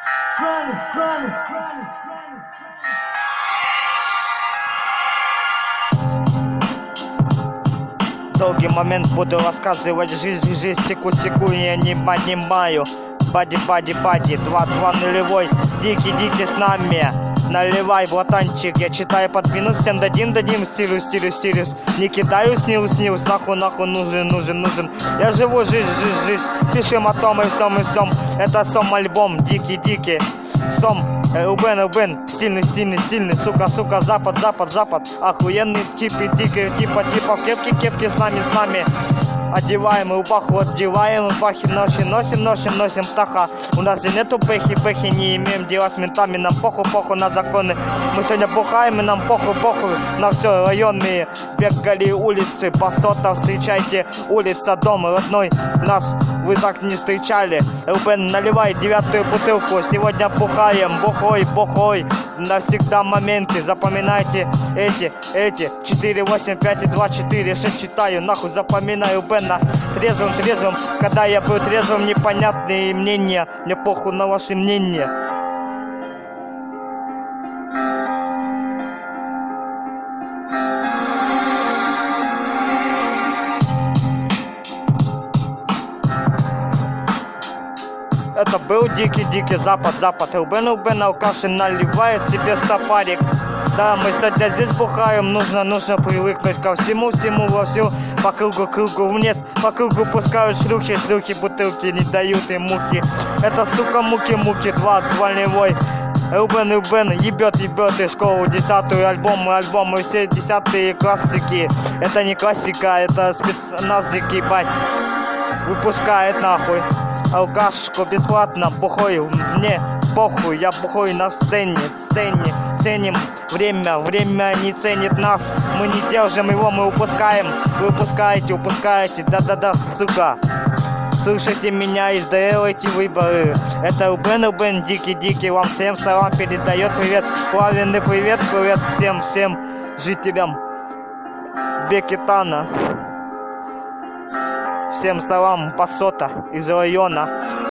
Долгий момент буду рассказывать жизнь, секу, я не понимаю. Бади, 2-2 нулевой, дикий с нами. Наливай, братанчик, я читаю, подвину, всем дадим, стилус. Не кидаю, снилус, нахуй, нужен. Я живу жизнь, пишем о том и всем. Это сом-альбом, дикий. Сом, Рубен, стильный, сука, запад. Охуенный типа, кепки с нами. Одеваем рубаху, рубахи носим птаха. У нас и нету пехи, не имеем дела с ментами. Нам похуй на законы. Мы сегодня бухаем, и нам похуй на все. Районные бегали улицы, Пасота, встречайте, улица, дом родной. Нас вы так не встречали. Рубен, наливай 9-ю бутылку. Сегодня бухаем, бухой. Навсегда моменты, запоминайте эти 4, 8, 5 и 2, 4, 6 читаю, нахуй запоминаю Бена. Трезвым, когда я был трезвым, непонятные мнения, мне похуй на ваши мнения. Это был дикий запад. Рубен алкаш наливает себе стопарик. Да, мы сегодня здесь бухаем, нужно привыкнуть ко всему, вовсю. По кругу, нет, по кругу пускают шлюхи, бутылки не дают им муки. Это, сука, муки, 2-0. Рубен ебет из школу 10-ю альбомы, все 10-е классики. Это не классика, это спецназики, бать, выпускает нахуй. Алкашку бесплатно, бухой, мне похуй, я бухой на сцене, ценим время не ценит нас, мы не держим его, мы упускаем, вы упускаете, да, сука. Слушайте меня и сделайте выборы. Это Рубен, дикий, вам всем салам передает привет, пламенный привет всем жителям Бекетана. Всем салам, Пасота из района.